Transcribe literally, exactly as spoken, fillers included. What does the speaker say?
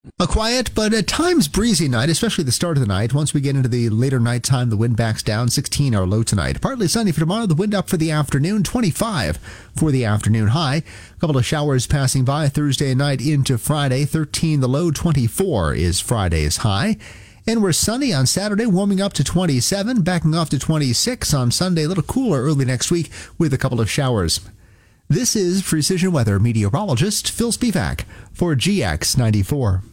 A quiet, but at times breezy night, especially the start of the night. Once we get into the later nighttime, the wind backs down. sixteen our low tonight. Partly sunny for tomorrow. The wind up for the afternoon. twenty-five for the afternoon high. A couple of showers passing by Thursday night into Friday. thirteen the low. twenty-four is Friday's high. And we're sunny on Saturday, warming up to twenty-seven, backing off to twenty-six on Sunday. A little cooler early next week with a couple of showers. This is Precision Weather meteorologist Phil Spivak for G X ninety-four.